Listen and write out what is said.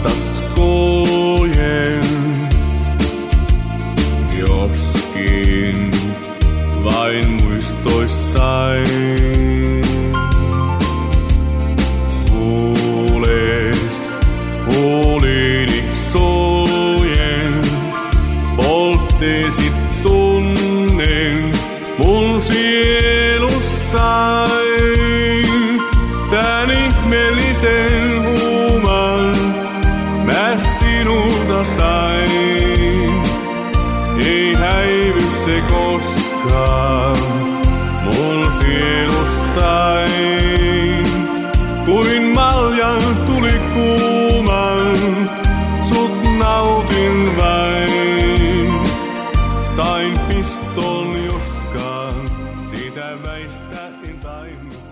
patsaskojen. Joskin vain muistoissain. Huulini sojen, poltteesit tunnen mun sielussain. Tän ihmeellisen huuman mä sinulta sain. Ei häivy se koskaan mun sielustain. Kuin maljan tuli kuuman, sut nautin vain. Sain piston joskaan, siitä väistä en tainnut.